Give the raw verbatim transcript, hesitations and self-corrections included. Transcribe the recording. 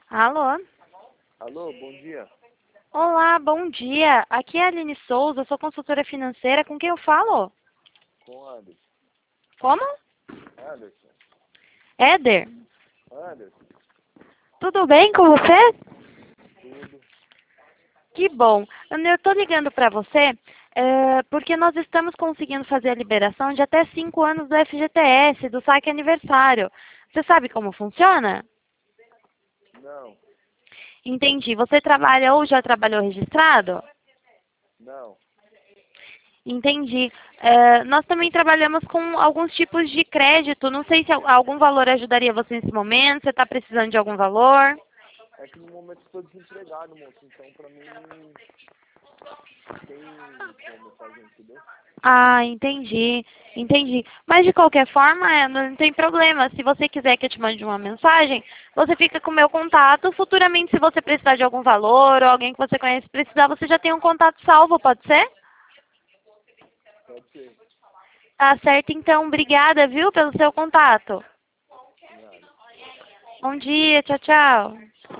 Alô? Alô, bom dia. Olá, bom dia. Aqui é a Aline Souza, sou consultora financeira. Com quem eu falo? Com Anderson. Como? Anderson. Éder. Anderson. Tudo bem com você? Tudo. Que bom. Eu estou ligando para você é, porque nós estamos conseguindo fazer a liberação de até cinco anos do F G T S, do saque aniversário. Você sabe como funciona? Não. Entendi. Você trabalha ou já trabalhou registrado? Não. Entendi. É, nós também trabalhamos com alguns tipos de crédito. Não sei se al- algum valor ajudaria você nesse momento. Você está precisando de algum valor? É que no momento eu estou desempregado, moço. Então, pra mim, tem como fazer, entendeu? Ah, entendi. Entendi. Mas de qualquer forma, é, não tem problema. Se você quiser que eu te mande uma mensagem, você fica com o meu contato. Futuramente, se você precisar de algum valor ou alguém que você conhece precisar, você já tem um contato salvo, pode ser? Pode ser. Tá certo, então. Obrigada, viu, pelo seu contato. Nada. Bom dia, tchau, tchau.